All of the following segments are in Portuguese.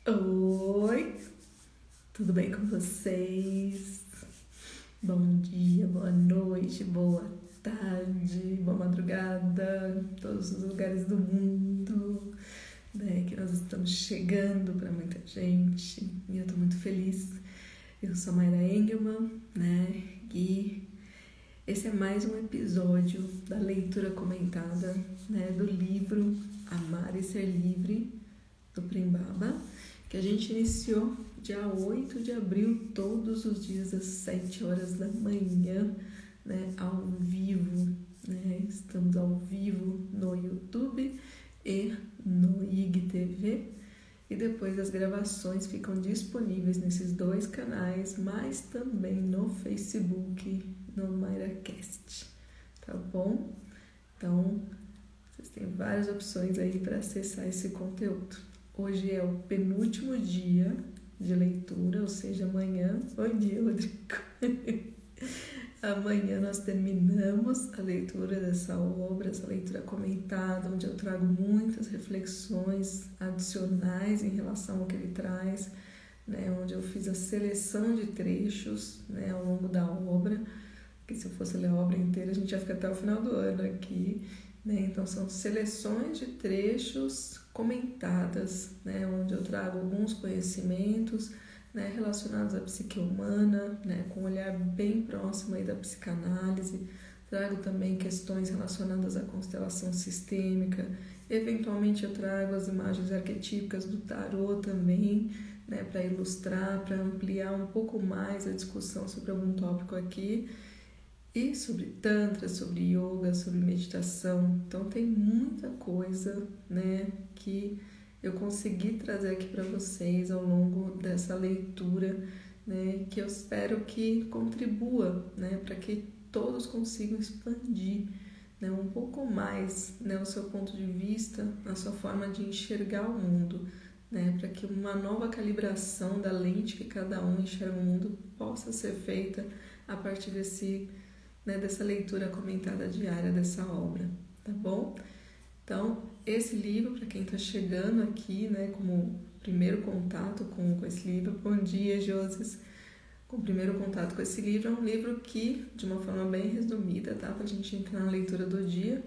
Oi, tudo bem com vocês? Bom dia, boa noite, boa tarde, boa madrugada, todos os lugares do mundo, né, que nós estamos chegando para muita gente e eu tô muito feliz. Eu sou a Mayra Engelman, né, e esse é mais um episódio da leitura comentada, né, do livro Amar e Ser Livre, do Prem Baba, que a gente iniciou dia 8 de abril, todos os dias às 7 horas da manhã, né, ao vivo, né, estamos ao vivo no YouTube e no IGTV, e depois as gravações ficam disponíveis nesses dois canais, mas também no Facebook, no MairaCast, tá bom? Então, vocês têm várias opções aí para acessar esse conteúdo. Hoje é o penúltimo dia de leitura, ou seja, amanhã. Bom dia, Rodrigo. Amanhã nós terminamos a leitura dessa obra, essa leitura comentada, onde eu trago muitas reflexões adicionais em relação ao que ele traz, né, onde eu fiz a seleção de trechos, né, ao longo da obra, que se eu fosse ler a obra inteira a gente ia ficar até o final do ano aqui, né, então são seleções de trechos comentadas, né, onde eu trago alguns conhecimentos, né, relacionados à psique humana, né, com um olhar bem próximo aí da psicanálise. Trago também questões relacionadas à constelação sistêmica. Eventualmente eu trago as imagens arquetípicas do tarô também, né, para ilustrar, para ampliar um pouco mais a discussão sobre algum tópico aqui. E sobre tantra, sobre yoga, sobre meditação. Então tem muita coisa, né, que eu consegui trazer aqui para vocês ao longo dessa leitura, né, que eu espero que contribua, né, para que todos consigam expandir, né, um pouco mais, né, o seu ponto de vista, a sua forma de enxergar o mundo, né, para que uma nova calibração da lente que cada um enxerga o mundo possa ser feita a partir dessa leitura comentada diária dessa obra, tá bom? Então, esse livro, para quem está chegando aqui, né, como primeiro contato com esse livro, bom dia, Joses, com o primeiro contato com esse livro, é um livro que, de uma forma bem resumida, tá, para a gente entrar na leitura do dia,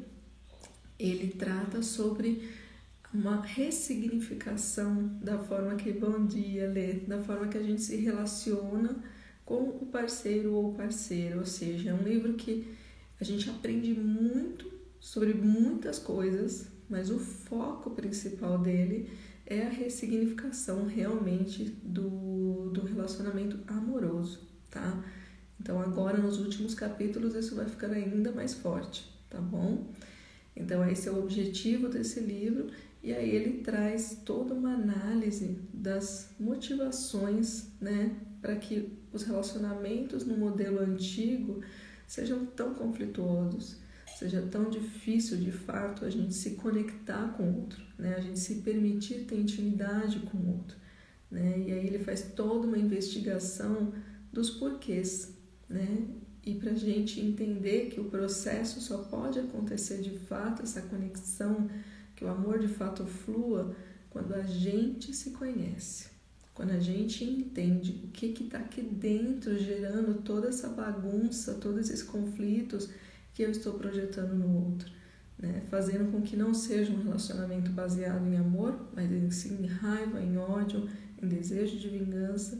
ele trata sobre uma ressignificação da forma que bom dia lê, da forma que a gente se relaciona com o parceiro ou parceira, ou seja, é um livro que a gente aprende muito sobre muitas coisas, mas o foco principal dele é a ressignificação realmente do relacionamento amoroso, tá? Então agora nos últimos capítulos isso vai ficar ainda mais forte, tá bom? Então esse é o objetivo desse livro, e aí ele traz toda uma análise das motivações, né, para que os relacionamentos no modelo antigo sejam tão conflituosos, seja tão difícil de fato a gente se conectar com o outro, né, a gente se permitir ter intimidade com o outro, né, e aí ele faz toda uma investigação dos porquês, né, e para a gente entender que o processo só pode acontecer de fato, essa conexão, que o amor de fato flua quando a gente se conhece, quando a gente entende o que está aqui dentro gerando toda essa bagunça, todos esses conflitos que eu estou projetando no outro, né? Fazendo com que não seja um relacionamento baseado em amor, mas sim em raiva, em ódio, em desejo de vingança.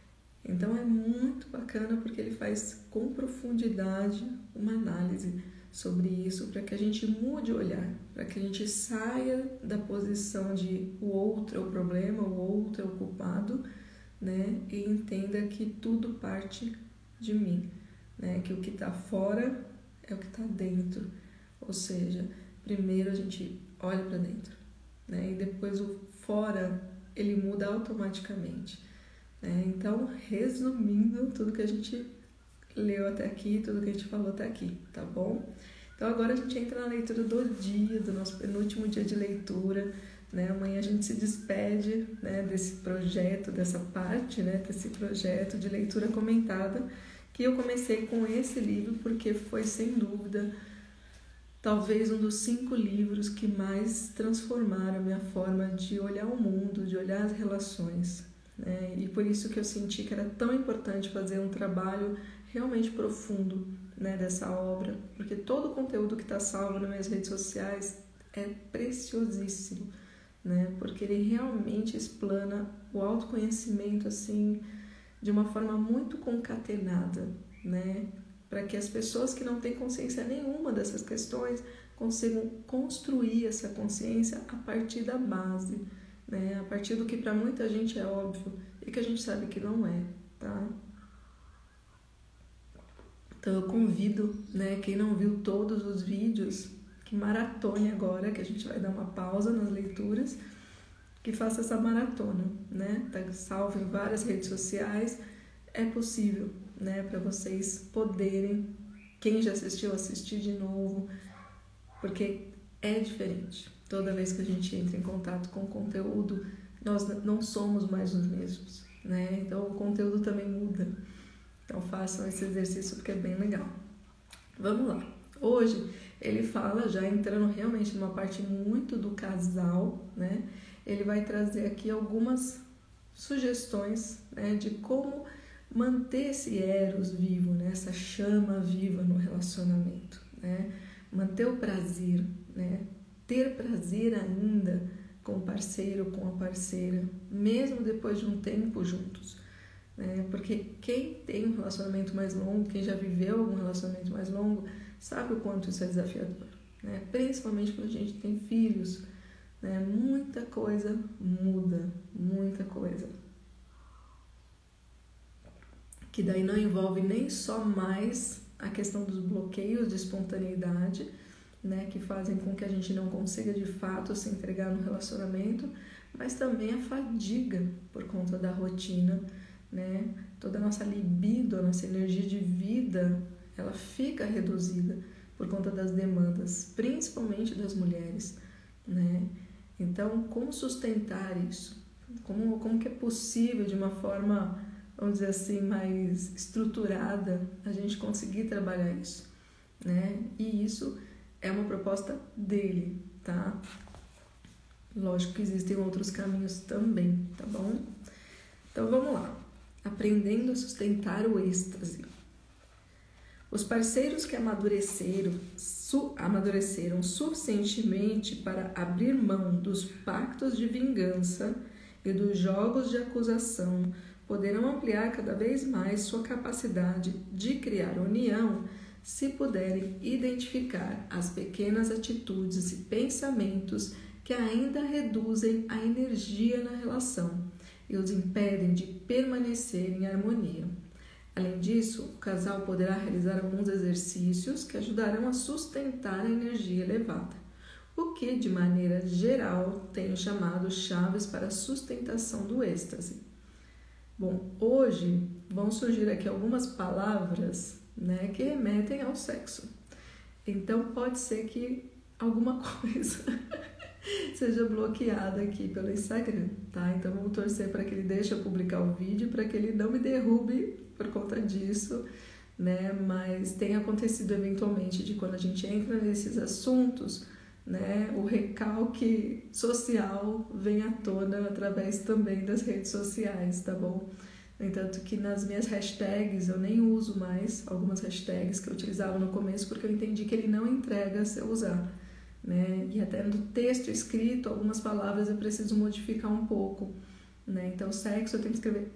Então é muito bacana porque ele faz com profundidade uma análise sobre isso, para que a gente mude o olhar, para que a gente saia da posição de o outro é o problema, o outro é o culpado, né, e entenda que tudo parte de mim, né, que o que está fora é o que está dentro, ou seja, primeiro a gente olha para dentro, né, e depois o fora ele muda automaticamente, né? Então, resumindo tudo que a gente leu até aqui, tudo que a gente falou até aqui, tá bom? Então agora a gente entra na leitura do dia, do nosso penúltimo dia de leitura, né? Amanhã a gente se despede, né, desse projeto, dessa parte, né, desse projeto de leitura comentada, que eu comecei com esse livro porque foi sem dúvida talvez um dos 5 livros que mais transformaram a minha forma de olhar o mundo, de olhar as relações, né? E por isso que eu senti que era tão importante fazer um trabalho realmente profundo, né, dessa obra, porque todo o conteúdo que está salvo nas minhas redes sociais é preciosíssimo, né? Porque ele realmente explana o autoconhecimento assim de uma forma muito concatenada, né? Para que as pessoas que não têm consciência nenhuma dessas questões consigam construir essa consciência a partir da base, né? A partir do que para muita gente é óbvio e que a gente sabe que não é, tá? Então eu convido, né, quem não viu todos os vídeos, que maratone agora, que a gente vai dar uma pausa nas leituras, que faça essa maratona, né? Tá salvo em várias redes sociais, é possível, né, para vocês poderem, quem já assistiu, assistir de novo, porque é diferente. Toda vez que a gente entra em contato com o conteúdo, nós não somos mais os mesmos, né? Então o conteúdo também muda. Então façam esse exercício porque é bem legal. Vamos lá. Hoje ele fala, já entrando realmente numa parte muito do casal, né? Ele vai trazer aqui algumas sugestões, né, de como manter esse eros vivo, né, essa chama viva no relacionamento, né? Manter o prazer, né? Ter prazer ainda com o parceiro, com a parceira, mesmo depois de um tempo juntos. Porque quem tem um relacionamento mais longo, quem já viveu algum relacionamento mais longo, sabe o quanto isso é desafiador, né? Principalmente quando a gente tem filhos, né? Muita coisa muda, muita coisa. Que daí não envolve nem só mais a questão dos bloqueios de espontaneidade, né? Que fazem com que a gente não consiga de fato se entregar no relacionamento, mas também a fadiga por conta da rotina, né? Toda a nossa libido, a nossa energia de vida, ela fica reduzida por conta das demandas, principalmente das mulheres, né? Então, como sustentar isso? Como que é possível, de uma forma, vamos dizer assim, mais estruturada, a gente conseguir trabalhar isso, né? E isso é uma proposta dele, tá? Lógico que existem outros caminhos também, tá bom? Então, vamos lá. Aprendendo a sustentar o êxtase. Os parceiros que amadureceram suficientemente para abrir mão dos pactos de vingança e dos jogos de acusação poderão ampliar cada vez mais sua capacidade de criar união se puderem identificar as pequenas atitudes e pensamentos que ainda reduzem a energia na relação e os impedem de permanecer em harmonia. Além disso, o casal poderá realizar alguns exercícios que ajudarão a sustentar a energia elevada, o que, de maneira geral, tenho chamado chaves para a sustentação do êxtase. Bom, hoje vão surgir aqui algumas palavras, né, que remetem ao sexo. Então, pode ser que alguma coisa seja bloqueada aqui pelo Instagram, tá? Então vamos torcer para que ele deixe eu publicar o vídeo, para que ele não me derrube por conta disso, né? Mas tem acontecido eventualmente de quando a gente entra nesses assuntos, né? O recalque social vem à tona através também das redes sociais, tá bom? No entanto que nas minhas hashtags eu nem uso mais algumas hashtags que eu utilizava no começo, porque eu entendi que ele não entrega se eu usar, né? E até no texto escrito, algumas palavras eu preciso modificar um pouco, né? Então, sexo eu tenho que escrever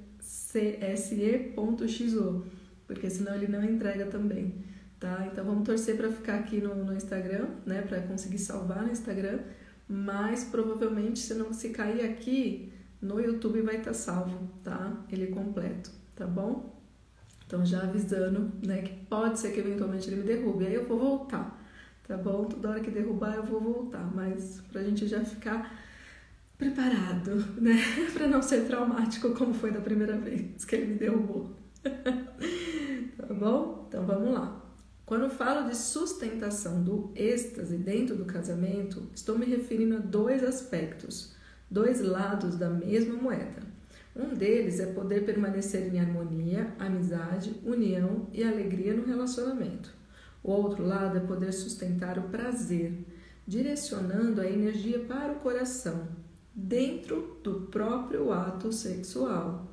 se.xo, porque senão ele não entrega também, tá? Então, vamos torcer para ficar aqui no Instagram, né? Para conseguir salvar no Instagram, mas provavelmente se cair aqui, no YouTube vai estar salvo, tá? Ele completo, tá bom? Então, já avisando, né? Que pode ser que eventualmente ele me derrube, aí eu vou voltar. Tá bom? Toda hora que derrubar eu vou voltar, mas pra gente já ficar preparado, né? Pra não ser traumático como foi da primeira vez que ele me derrubou. Tá bom? Então vamos lá. Quando falo de sustentação do êxtase dentro do casamento, estou me referindo a 2 aspectos, 2 lados da mesma moeda. Um deles é poder permanecer em harmonia, amizade, união e alegria no relacionamento. O outro lado é poder sustentar o prazer, direcionando a energia para o coração, dentro do próprio ato sexual,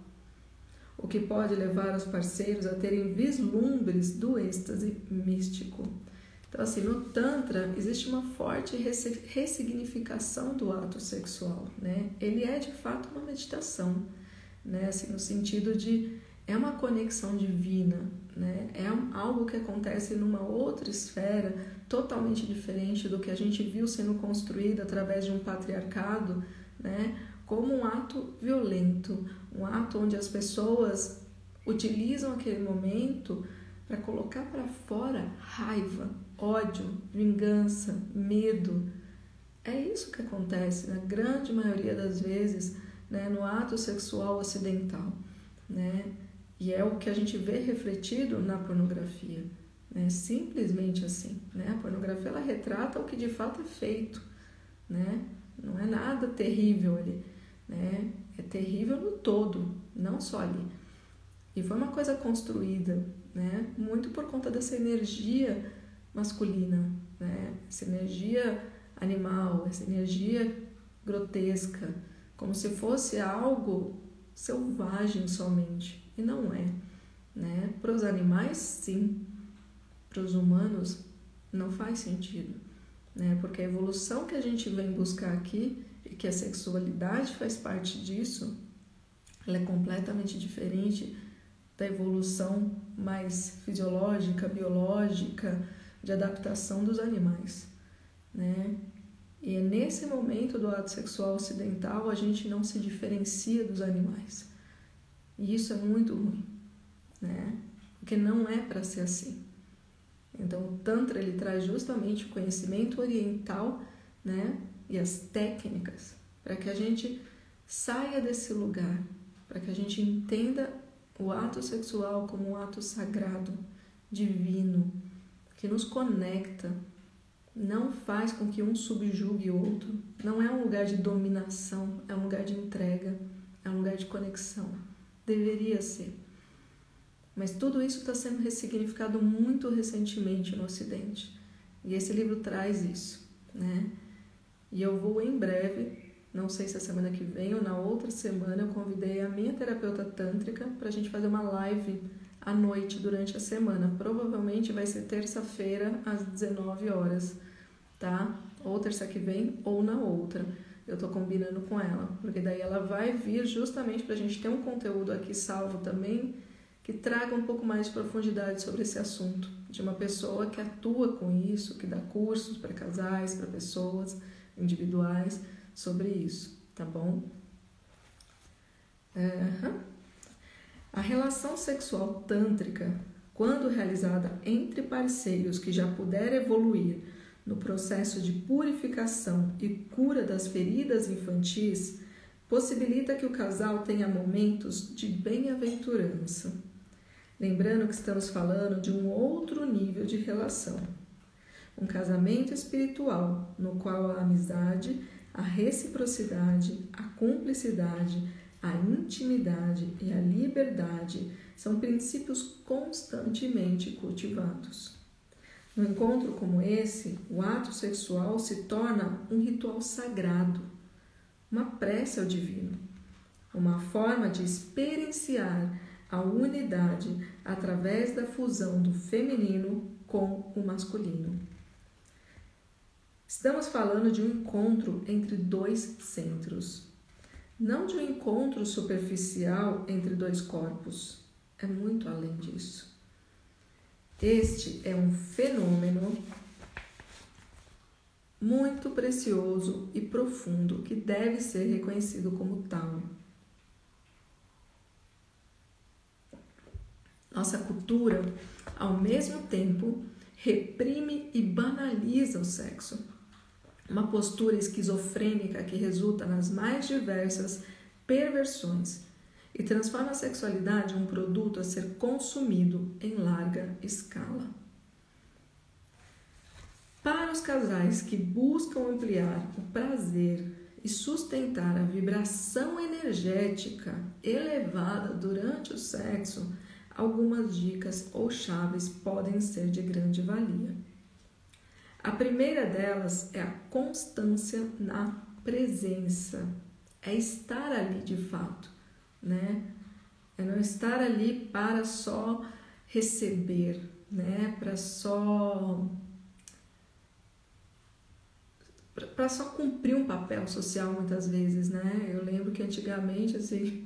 o que pode levar os parceiros a terem vislumbres do êxtase místico. Então, assim, no Tantra existe uma forte ressignificação do ato sexual, né? Ele é, de fato, uma meditação, né? Assim, no sentido de, é uma conexão divina, né? É algo que acontece numa outra esfera, totalmente diferente do que a gente viu sendo construído através de um patriarcado, né? Como um ato violento, um ato onde as pessoas utilizam aquele momento para colocar para fora raiva, ódio, vingança, medo. É isso que acontece na grande maioria das vezes, né, no ato sexual ocidental, né? E é o que a gente vê refletido na pornografia, né? Simplesmente assim, né? A pornografia, ela retrata o que de fato é feito, né? Não é nada terrível ali, né? É terrível no todo, não só ali. E foi uma coisa construída, né? Muito por conta dessa energia masculina, né? Essa energia animal, essa energia grotesca, como se fosse algo selvagem somente, e não é, né? Para os animais, sim, para os humanos não faz sentido, né? Porque a evolução que a gente vem buscar aqui, e que a sexualidade faz parte disso, ela é completamente diferente da evolução mais fisiológica, biológica, de adaptação dos animais, né? E é nesse momento do ato sexual ocidental a gente não se diferencia dos animais. E isso é muito ruim, né? Porque não é para ser assim. Então o Tantra, ele traz justamente o conhecimento oriental, né? E as técnicas para que a gente saia desse lugar, para que a gente entenda o ato sexual como um ato sagrado, divino, que nos conecta, não faz com que um subjugue o outro, não é um lugar de dominação, é um lugar de entrega, é um lugar de conexão. Deveria ser. Mas tudo isso está sendo ressignificado muito recentemente no Ocidente. E esse livro traz isso, né? E eu vou em breve, não sei se é semana que vem ou na outra semana, eu convidei a minha terapeuta tântrica para a gente fazer uma live à noite durante a semana. Provavelmente vai ser terça-feira às 19 horas, tá? Ou terça que vem ou na outra. Eu tô combinando com ela, porque daí ela vai vir justamente para a gente ter um conteúdo aqui salvo também, que traga um pouco mais de profundidade sobre esse assunto, de uma pessoa que atua com isso, que dá cursos para casais, para pessoas individuais sobre isso, tá bom? A relação sexual tântrica, quando realizada entre parceiros que já puderam evoluir no processo de purificação e cura das feridas infantis, possibilita que o casal tenha momentos de bem-aventurança. Lembrando que estamos falando de um outro nível de relação. Um casamento espiritual, no qual a amizade, a reciprocidade, a cumplicidade, a intimidade e a liberdade são princípios constantemente cultivados. No encontro como esse, o ato sexual se torna um ritual sagrado, uma prece ao divino, uma forma de experienciar a unidade através da fusão do feminino com o masculino. Estamos falando de um encontro entre dois centros, não de um encontro superficial entre dois corpos. É muito além disso. Este é um fenômeno muito precioso e profundo que deve ser reconhecido como tal. Nossa cultura, ao mesmo tempo, reprime e banaliza o sexo. Uma postura esquizofrênica que resulta nas mais diversas perversões e transforma a sexualidade em um produto a ser consumido em larga escala. Para os casais que buscam ampliar o prazer e sustentar a vibração energética elevada durante o sexo, algumas dicas ou chaves podem ser de grande valia. A primeira delas é a constância na presença, é estar ali de fato, né? É não estar ali para só receber, né? Para só cumprir um papel social muitas vezes, né? Eu lembro que antigamente, assim,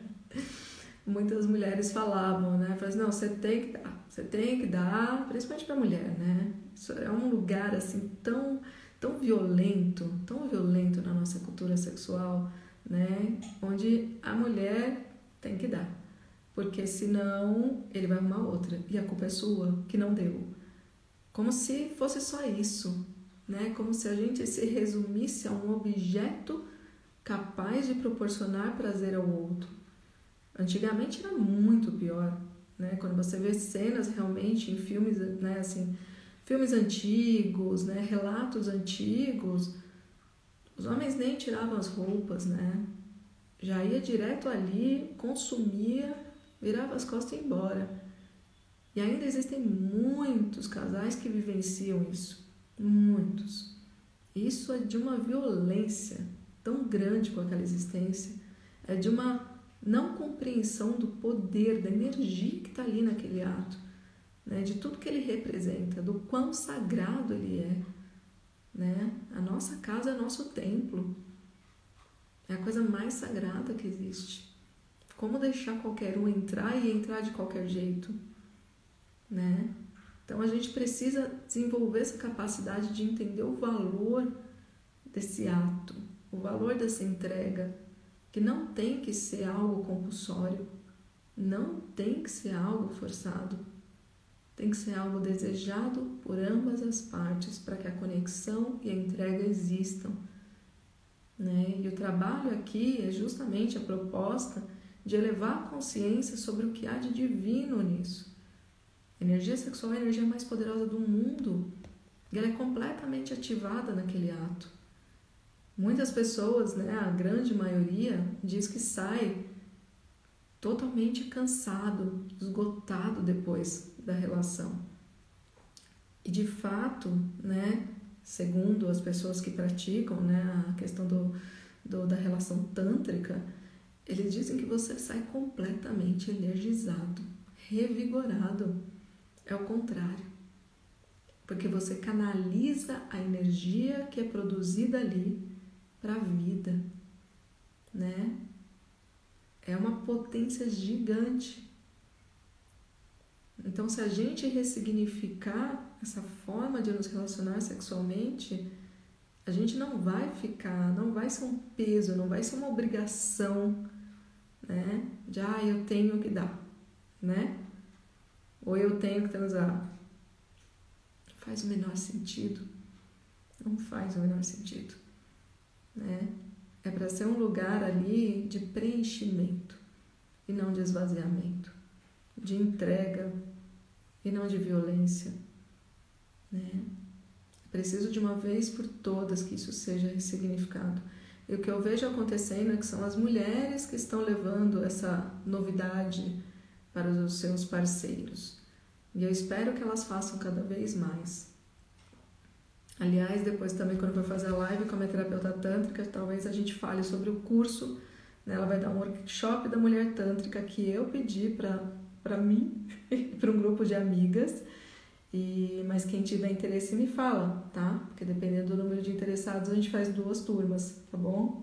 muitas mulheres falavam, né? Falavam assim, não, você tem que dar, principalmente para a mulher, né? Isso é um lugar, assim, tão violento na nossa cultura sexual, né? Onde a mulher tem que dar, porque senão ele vai arrumar outra, e a culpa é sua, que não deu. Como se fosse só isso, né? Como se a gente se resumisse a um objeto capaz de proporcionar prazer ao outro. Antigamente era muito pior, né? Quando você vê cenas realmente em filmes, né, assim, filmes antigos, né, relatos antigos, os homens nem tiravam as roupas, né? Já ia direto ali, consumia, virava as costas e ia embora. E ainda existem muitos casais que vivenciam isso. Muitos. Isso é de uma violência tão grande com aquela existência. É de uma não compreensão do poder, da energia que está ali naquele ato, né? De tudo que ele representa, do quão sagrado ele é, né? A nossa casa é nosso templo. É a coisa mais sagrada que existe. Como deixar qualquer um entrar e entrar de qualquer jeito, né? Então a gente precisa desenvolver essa capacidade de entender o valor desse ato, o valor dessa entrega, que não tem que ser algo compulsório, não tem que ser algo forçado, tem que ser algo desejado por ambas as partes para que a conexão e a entrega existam, né? E o trabalho aqui é justamente a proposta de elevar a consciência sobre o que há de divino nisso. A energia sexual é a energia mais poderosa do mundo e ela é completamente ativada naquele ato. Muitas pessoas, né, a grande maioria, diz que sai totalmente cansado, esgotado depois da relação. E de fato, né, segundo as pessoas que praticam, né, a questão da relação tântrica, eles dizem que você sai completamente energizado, revigorado. É o contrário, porque você canaliza a energia que é produzida ali para a vida, né? É uma potência gigante. Então, se a gente ressignificar essa forma de nos relacionar sexualmente, a gente não vai ser um peso, não vai ser uma obrigação, né? De, eu tenho que dar, né? Ou eu tenho que transar. Faz o menor sentido. Não faz o menor sentido, né? É para ser um lugar ali de preenchimento e não de esvaziamento, de entrega e não de violência, né? É preciso de uma vez por todas que isso seja ressignificado. E o que eu vejo acontecendo é que são as mulheres que estão levando essa novidade para os seus parceiros. E eu espero que elas façam cada vez mais. Aliás, depois também, quando eu for fazer a live com a minha terapeuta tântrica, talvez a gente fale sobre o curso, né? Ela vai dar um workshop da mulher tântrica que eu pedi para mim e para um grupo de amigas. Mas quem tiver interesse me fala, tá? Porque dependendo do número de interessados, a gente faz 2 turmas, tá bom?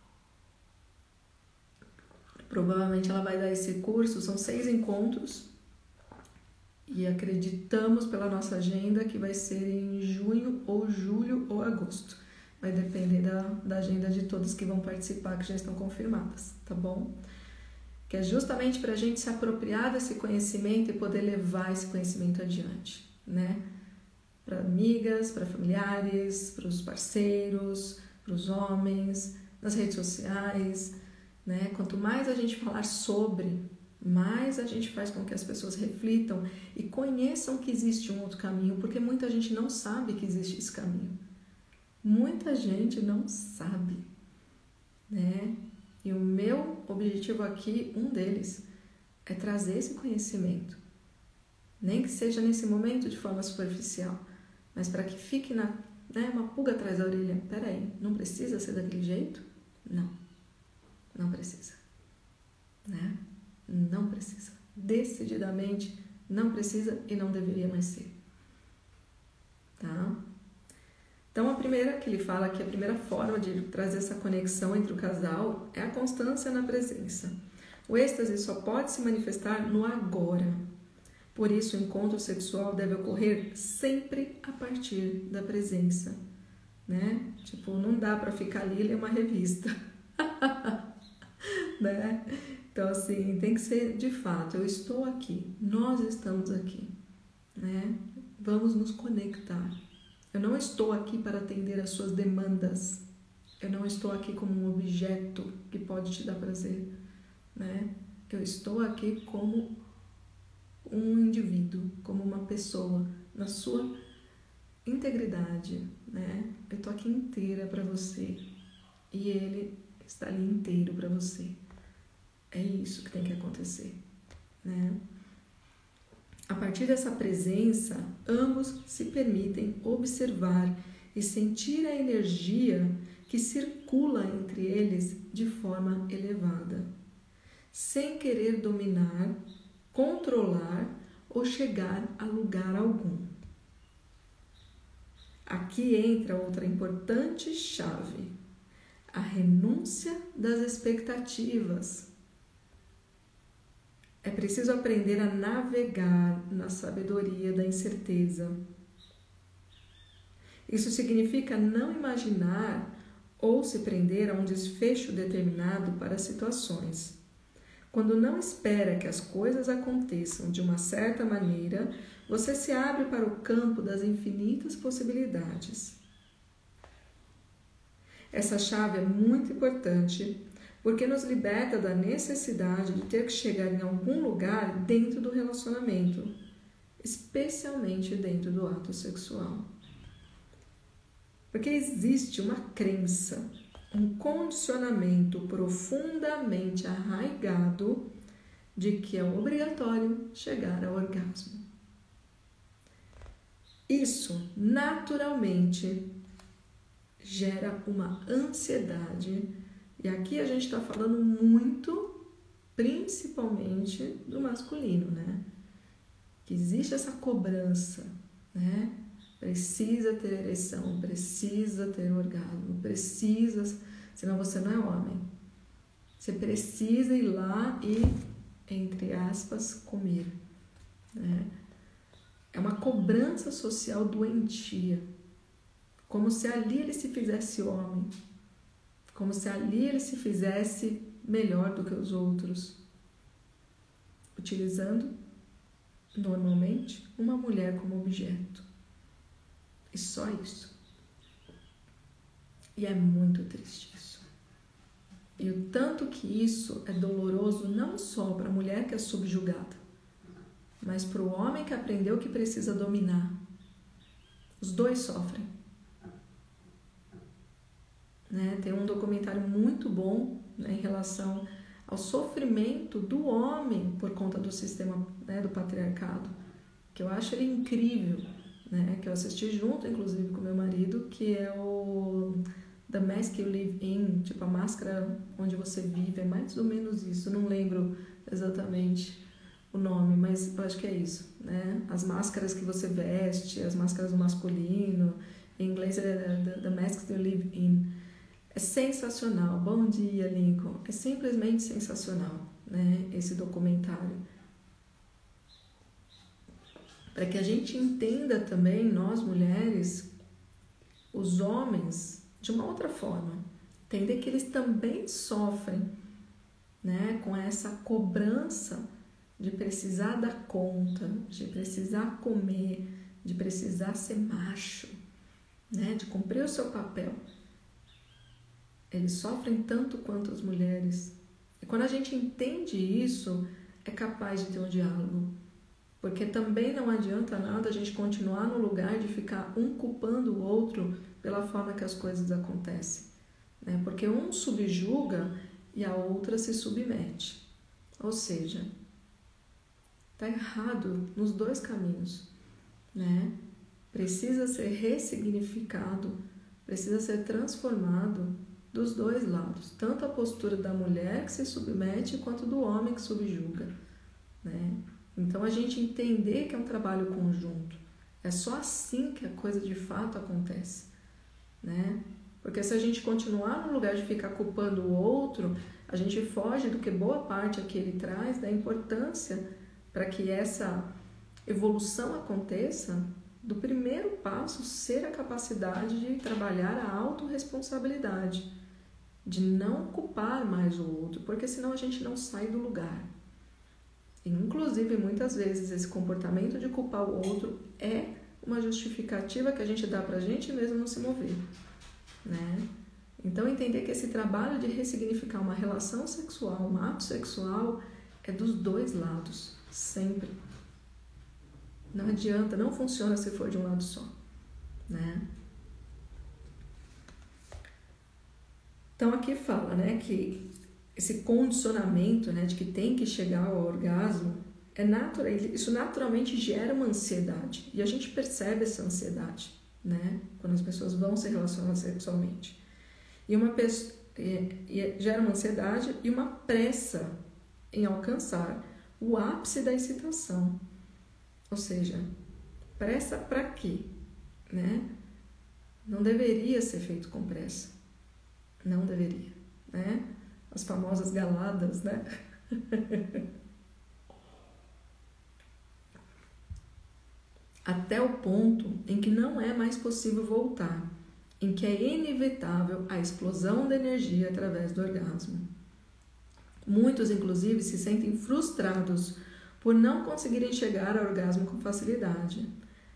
Provavelmente ela vai dar esse curso, são 6 encontros. E acreditamos pela nossa agenda que vai ser em junho, ou julho, ou agosto. Vai depender da agenda de todas que vão participar, que já estão confirmadas, tá bom? Que é justamente para a gente se apropriar desse conhecimento e poder levar esse conhecimento adiante, né? Para amigas, para familiares, para os parceiros, para os homens, nas redes sociais, né? Quanto mais a gente falar sobre, mais a gente faz com que as pessoas reflitam e conheçam que existe um outro caminho, porque muita gente não sabe que existe esse caminho. Muita gente não sabe, né? E o meu objetivo aqui, um deles, é trazer esse conhecimento. Nem que seja nesse momento de forma superficial, mas para que fique uma pulga atrás da orelha. Peraí, não precisa ser daquele jeito? Não precisa. Né? Não precisa. Decididamente não precisa e não deveria mais ser. Tá? Então, a primeira que ele fala que a primeira forma de trazer essa conexão entre o casal é a constância na presença. O êxtase só pode se manifestar no agora. Por isso, o encontro sexual deve ocorrer sempre a partir da presença. Né? Tipo, não dá para ficar ali e ler uma revista. Né? Então, assim, tem que ser de fato, eu estou aqui, nós estamos aqui. Né? Vamos nos conectar. Eu não estou aqui para atender às suas demandas. Eu não estou aqui como um objeto que pode te dar prazer. Né? Eu estou aqui como um indivíduo, como uma pessoa, na sua integridade. Né? Eu estou aqui inteira para você e ele está ali inteiro para você. É isso que tem que acontecer. Né? A partir dessa presença, ambos se permitem observar e sentir a energia que circula entre eles de forma elevada, sem querer dominar, controlar ou chegar a lugar algum. Aqui entra outra importante chave, a renúncia das expectativas. É preciso aprender a navegar na sabedoria da incerteza. Isso significa não imaginar ou se prender a um desfecho determinado para situações. Quando não espera que as coisas aconteçam de uma certa maneira, você se abre para o campo das infinitas possibilidades. Essa chave é muito importante porque nos liberta da necessidade de ter que chegar em algum lugar dentro do relacionamento, especialmente dentro do ato sexual. Porque existe uma crença, um condicionamento profundamente arraigado de que é obrigatório chegar ao orgasmo. Isso, naturalmente, gera uma ansiedade. E aqui a gente está falando muito, principalmente, do masculino, né? Que existe essa cobrança, né? Precisa ter ereção, precisa ter orgasmo, precisa, senão você não é homem. Você precisa ir lá e, entre aspas, comer, né? É uma cobrança social doentia, como se ali ele se fizesse homem, como se ali ele se fizesse melhor do que os outros, utilizando, normalmente, uma mulher como objeto. E só isso. E é muito triste isso. E o tanto que isso é doloroso não só para a mulher que é subjugada, mas para o homem que aprendeu que precisa dominar. Os dois sofrem. Né? Tem um documentário muito bom, né, em relação ao sofrimento do homem por conta do sistema, né, do patriarcado, que eu acho ele incrível, né, que eu assisti junto, inclusive, com meu marido, que é o The Mask You Live In, tipo a máscara onde você vive, é mais ou menos isso, não lembro exatamente o nome, mas eu acho que é isso, né? As máscaras que você veste, as máscaras do masculino, em inglês é The Mask You Live In. É sensacional. Bom dia, Lincoln. É simplesmente sensacional, né, esse documentário. Para que a gente entenda também, nós mulheres, os homens, de uma outra forma. Entender que eles também sofrem, né, com essa cobrança de precisar dar conta, de precisar comer, de precisar ser macho, né, de cumprir o seu papel. Eles sofrem tanto quanto as mulheres. E quando a gente entende isso, é capaz de ter um diálogo. Porque também não adianta nada a gente continuar no lugar de ficar um culpando o outro pela forma que as coisas acontecem. Né? Porque um subjuga e a outra se submete. Ou seja, Está errado nos dois caminhos, né? Precisa ser ressignificado, precisa ser transformado dos dois lados, tanto a postura da mulher que se submete quanto do homem que subjuga, né? Então a gente entender que é um trabalho conjunto, é só assim que a coisa de fato acontece, né? Porque se a gente continuar no lugar de ficar culpando o outro, a gente foge do que boa parte aqui ele traz, da importância para que essa evolução aconteça, do primeiro passo ser a capacidade de trabalhar a autorresponsabilidade, de não culpar mais o outro, porque senão a gente não sai do lugar. E, inclusive, muitas vezes esse comportamento de culpar o outro é uma justificativa que a gente dá pra gente mesmo não se mover, né? Então, entender que esse trabalho de ressignificar uma relação sexual, um ato sexual, é dos dois lados, sempre. Não adianta, não funciona se for de um lado só, né? Então, aqui fala, né, que esse condicionamento, né, de que tem que chegar ao orgasmo, isso naturalmente gera uma ansiedade. E a gente percebe essa ansiedade, né, quando as pessoas vão se relacionar sexualmente. Gera uma ansiedade e uma pressa em alcançar o ápice da excitação. Ou seja, pressa para quê? Né? Não deveria ser feito com pressa. Não deveria, né? As famosas galadas, né? Até o ponto em que não é mais possível voltar, em que é inevitável a explosão da energia através do orgasmo. Muitos, inclusive, se sentem frustrados por não conseguirem chegar ao orgasmo com facilidade.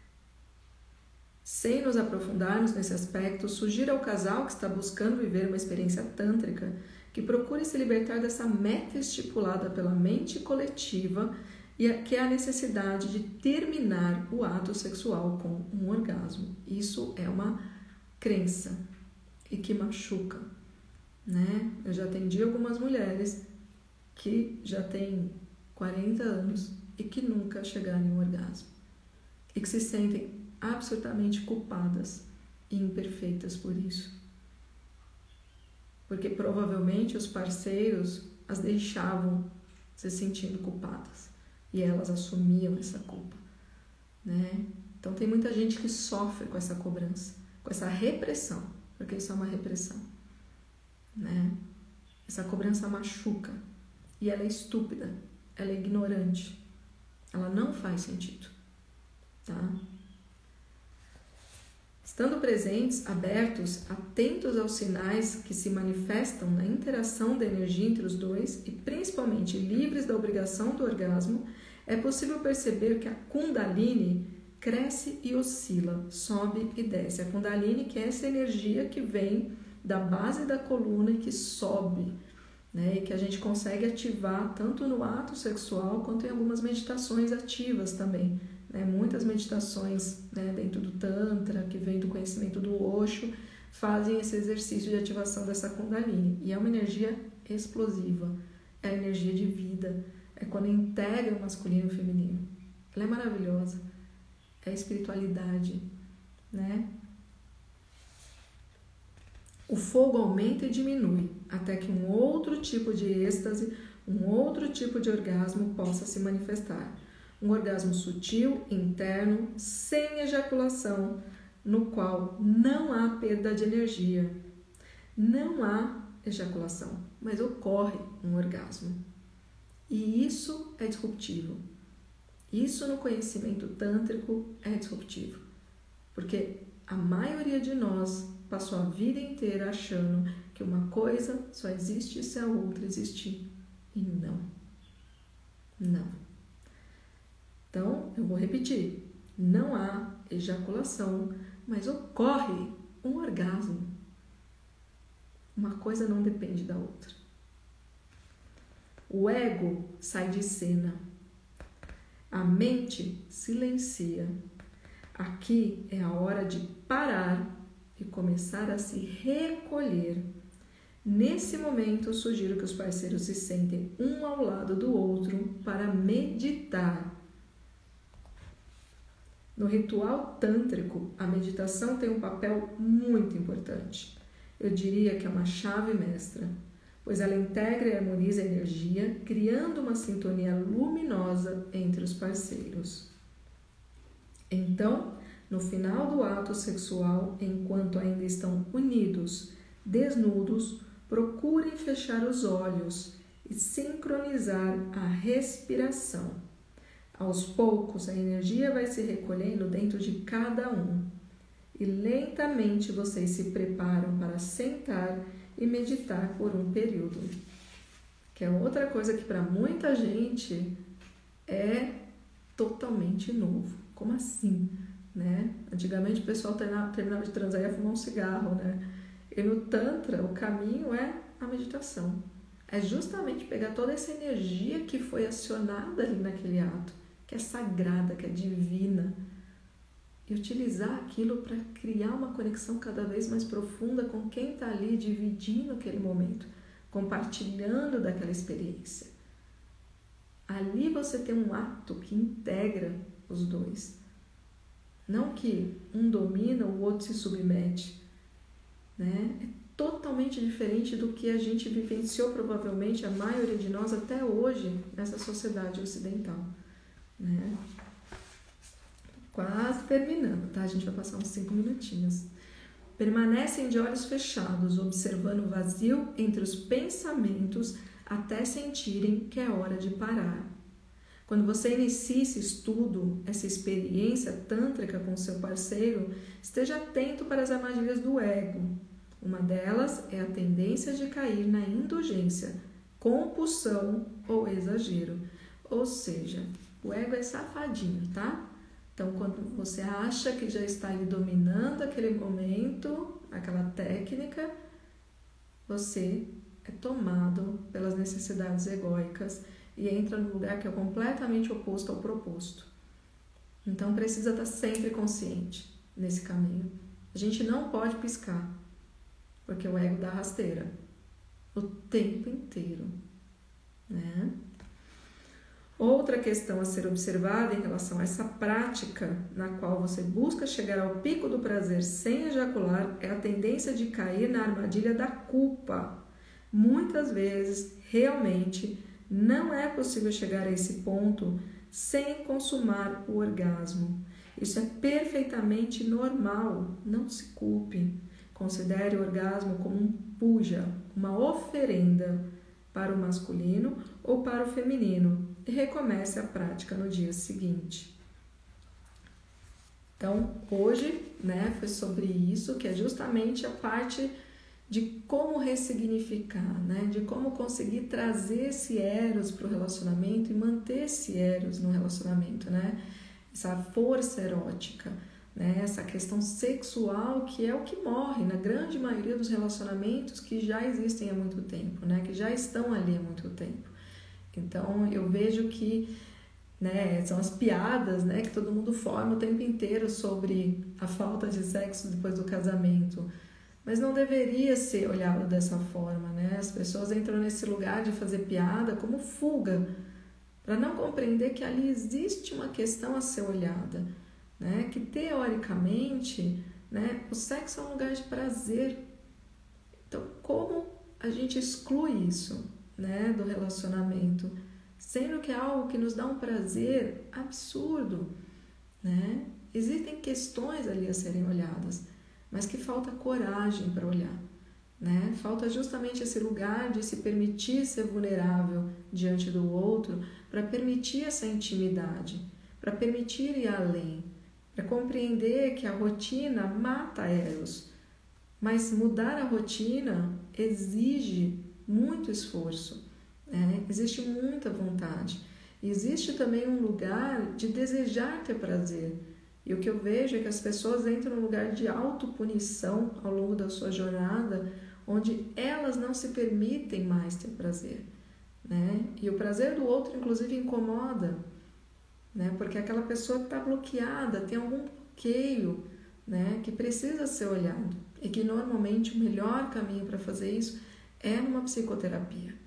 Sem nos aprofundarmos nesse aspecto, sugiro ao casal que está buscando viver uma experiência tântrica que procure se libertar dessa meta estipulada pela mente coletiva e que é a necessidade de terminar o ato sexual com um orgasmo. Isso é uma crença e que machuca, né? Eu já atendi algumas mulheres que já têm 40 anos e que nunca chegaram em um orgasmo e que se sentem absolutamente culpadas e imperfeitas por isso, porque provavelmente os parceiros as deixavam se sentindo culpadas e elas assumiam essa culpa, né? Então tem muita gente que sofre com essa cobrança, com essa repressão, porque isso é uma repressão, né? Essa cobrança machuca e ela é estúpida, ela é ignorante, ela não faz sentido, tá? Estando presentes, abertos, atentos aos sinais que se manifestam na interação da energia entre os dois e principalmente livres da obrigação do orgasmo, é possível perceber que a Kundalini cresce e oscila, sobe e desce. A Kundalini, que é essa energia que vem da base da coluna e que sobe, né? E que a gente consegue ativar tanto no ato sexual quanto em algumas meditações ativas também, né? Muitas meditações, né, dentro do Tantra, que vem do conhecimento do Osho, fazem esse exercício de ativação dessa Kundalini. E é uma energia explosiva, é a energia de vida, é quando integra o masculino e o feminino. Ela é maravilhosa, é a espiritualidade, né? O fogo aumenta e diminui, até que um outro tipo de êxtase, um outro tipo de orgasmo possa se manifestar. Um orgasmo sutil, interno, sem ejaculação, no qual não há perda de energia. Não há ejaculação, mas ocorre um orgasmo. E isso é disruptivo. Isso no conhecimento tântrico é disruptivo. Porque a maioria de nós passou a vida inteira achando que uma coisa só existe se a outra existir. E não. Não. Então, eu vou repetir. Não há ejaculação, mas ocorre um orgasmo. Uma coisa não depende da outra. O ego sai de cena. A mente silencia. Aqui é a hora de parar e começar a se recolher. Nesse momento, sugiro que os parceiros se sentem um ao lado do outro para meditar No ritual tântrico, a meditação tem um papel muito importante. Eu diria que é uma chave mestra, pois ela integra e harmoniza a energia, criando uma sintonia luminosa entre os parceiros. Então, no final do ato sexual, enquanto ainda estão unidos, desnudos, procurem fechar os olhos e sincronizar a respiração. Aos poucos, a energia vai se recolhendo dentro de cada um e lentamente vocês se preparam para sentar e meditar por um período. Que é outra coisa que para muita gente é totalmente novo. Como assim? Né? Antigamente o pessoal terminava de transar e ia fumar um cigarro, né? E no Tantra o caminho é a meditação. É justamente pegar toda essa energia que foi acionada ali naquele ato, que é sagrada, que é divina, e utilizar aquilo para criar uma conexão cada vez mais profunda com quem está ali dividindo aquele momento, compartilhando daquela experiência. Ali você tem um ato que integra os dois. Não que um domina, o outro se submete, né? É totalmente diferente do que a gente vivenciou, provavelmente, a maioria de nós até hoje, nessa sociedade ocidental, né? Quase terminando, tá? A gente vai passar uns 5 minutinhos. Permanecem de olhos fechados, observando o vazio entre os pensamentos até sentirem que é hora de parar. Quando você inicia esse estudo, essa experiência tântrica com seu parceiro, esteja atento para as armadilhas do ego. Uma delas é a tendência de cair na indulgência, compulsão ou exagero. Ou seja, o ego é safadinho, tá? Então, quando você acha que já está ali dominando aquele momento, aquela técnica, você é tomado pelas necessidades egóicas e entra num lugar que é completamente oposto ao proposto. Então, precisa estar sempre consciente nesse caminho. A gente não pode piscar, porque o ego dá rasteira o tempo inteiro, né? Outra questão a ser observada em relação a essa prática na qual você busca chegar ao pico do prazer sem ejacular é a tendência de cair na armadilha da culpa. Muitas vezes, realmente, não é possível chegar a esse ponto sem consumar o orgasmo. Isso é perfeitamente normal, não se culpe. Considere o orgasmo como um puja, uma oferenda para o masculino ou para o feminino e recomece a prática no dia seguinte. Então, hoje, né, foi sobre isso, que é justamente a parte de como ressignificar, né, de como conseguir trazer esse eros para o relacionamento e manter esse eros no relacionamento, né, essa força erótica, né, essa questão sexual que é o que morre na grande maioria dos relacionamentos que já existem há muito tempo, né, que já estão ali há muito tempo. Então, eu vejo que, né, são as piadas, né, que todo mundo forma o tempo inteiro sobre a falta de sexo depois do casamento. Mas não deveria ser olhado dessa forma, né? As pessoas entram nesse lugar de fazer piada como fuga, para não compreender que ali existe uma questão a ser olhada, né? Que teoricamente, né, o sexo é um lugar de prazer. Então, como a gente exclui isso, né, do relacionamento, sendo que é algo que nos dá um prazer absurdo, né? Existem questões ali a serem olhadas, mas que falta coragem para olhar, né? Falta justamente esse lugar de se permitir ser vulnerável diante do outro, para permitir essa intimidade, para permitir ir além, para compreender que a rotina mata eros, mas mudar a rotina exige muito esforço, né? Existe muita vontade. Existe também um lugar de desejar ter prazer. E o que eu vejo é que as pessoas entram num lugar de autopunição ao longo da sua jornada, onde elas não se permitem mais ter prazer, né? E o prazer do outro, inclusive, incomoda, né? Porque aquela pessoa está bloqueada, tem algum bloqueio, né, que precisa ser olhado. E que normalmente o melhor caminho para fazer isso é numa psicoterapia,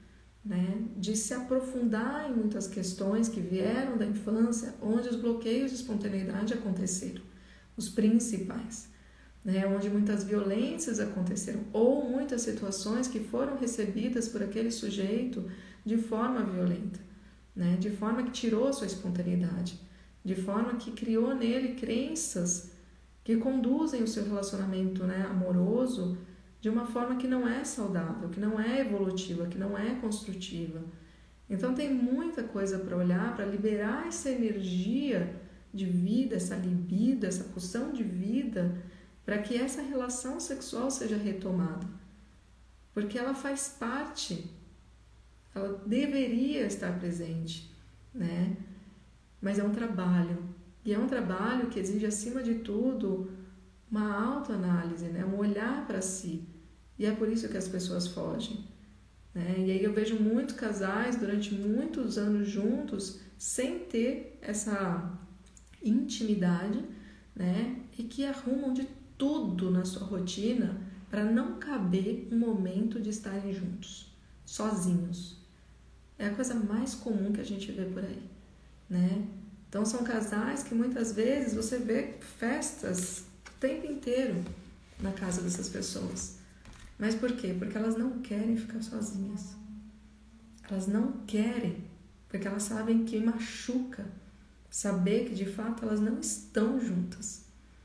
né? De se aprofundar em muitas questões que vieram da infância, onde os bloqueios de espontaneidade aconteceram, os principais, né? Onde muitas violências aconteceram, ou muitas situações que foram recebidas por aquele sujeito de forma violenta, né? De forma que tirou sua espontaneidade, de forma que criou nele crenças que conduzem o seu relacionamento, né, amoroso de uma forma que não é saudável, que não é evolutiva, que não é construtiva. Então tem muita coisa para olhar, para liberar essa energia de vida, essa libido, essa pulsão de vida, para que essa relação sexual seja retomada. Porque ela faz parte, ela deveria estar presente, né? Mas é um trabalho. E é um trabalho que exige, acima de tudo, uma autoanálise, né? Um olhar para si. E é por isso que as pessoas fogem, né? E aí eu vejo muitos casais durante muitos anos juntos sem ter essa intimidade, né? E que arrumam de tudo na sua rotina para não caber um momento de estarem juntos, sozinhos. É a coisa mais comum que a gente vê por aí, né? Então são casais que muitas vezes você vê festas o tempo inteiro na casa dessas pessoas. Mas por quê? Porque elas não querem ficar sozinhas. Elas não querem, porque elas sabem que machuca saber que de fato elas não estão juntas.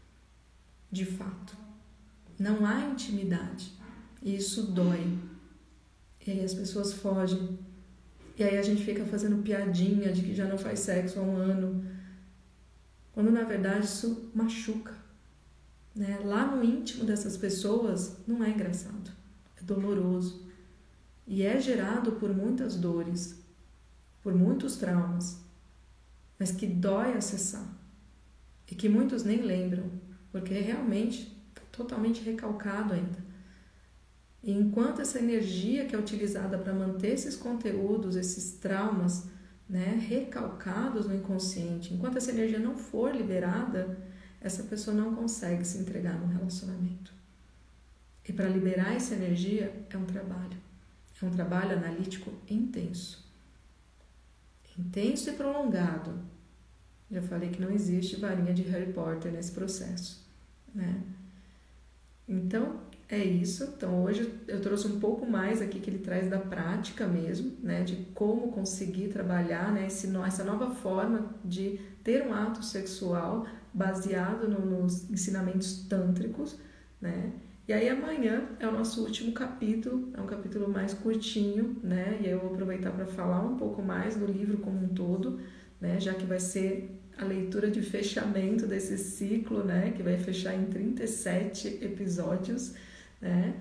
De fato. Não há intimidade. E isso dói. E aí as pessoas fogem. E aí a gente fica fazendo piadinha de que já não faz sexo há um ano. Quando na verdade isso machuca. Né? Lá no íntimo dessas pessoas não é engraçado. É doloroso. E é gerado por muitas dores. Por muitos traumas. Mas que dói acessar. E que muitos nem lembram. Porque realmente está totalmente recalcado ainda. E enquanto essa energia que é utilizada para manter esses conteúdos, esses traumas, né, recalcados no inconsciente, enquanto essa energia não for liberada, essa pessoa não consegue se entregar no relacionamento. E para liberar essa energia é um trabalho analítico intenso. Intenso e prolongado. Já falei que não existe varinha de Harry Potter nesse processo, né? Então, é isso. Então, hoje eu trouxe um pouco mais aqui que ele traz da prática mesmo, né? De como conseguir trabalhar, né? Essa nova forma de ter um ato sexual baseado nos ensinamentos tântricos, né? E aí amanhã é o nosso último capítulo, é um capítulo mais curtinho, né? E aí eu vou aproveitar para falar um pouco mais do livro como um todo, né? Já que vai ser a leitura de fechamento desse ciclo, né? Que vai fechar em 37 episódios, né?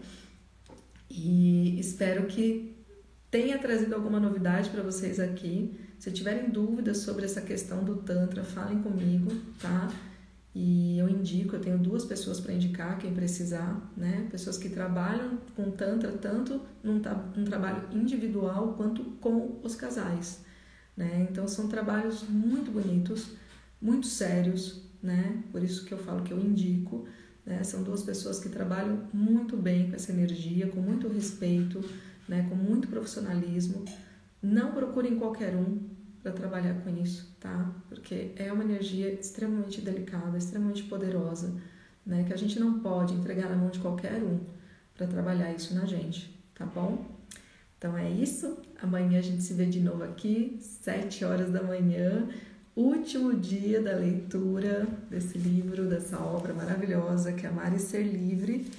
E espero que tenha trazido alguma novidade para vocês aqui. Se tiverem dúvidas sobre essa questão do Tantra, falem comigo, tá? E eu tenho 2 pessoas para indicar, quem precisar, né? Pessoas que trabalham com Tantra tanto num trabalho individual quanto com os casais, né? Então são trabalhos muito bonitos, muito sérios, né? Por isso que eu falo que eu indico, né? São 2 pessoas que trabalham muito bem com essa energia, com muito respeito, né? Com muito profissionalismo. Não procurem qualquer um para trabalhar com isso, tá? Porque é uma energia extremamente delicada, extremamente poderosa, né? Que a gente não pode entregar na mão de qualquer um para trabalhar isso na gente, tá bom? Então é isso. Amanhã a gente se vê de novo aqui, 7 horas da manhã, último dia da leitura desse livro, dessa obra maravilhosa que é Amar e Ser Livre.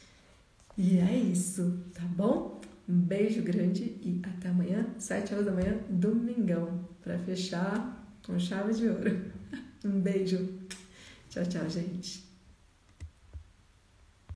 E é isso, tá bom? Um beijo grande e até amanhã, 7 horas da manhã, domingão, para fechar com chave de ouro. Um beijo. Tchau, tchau, gente.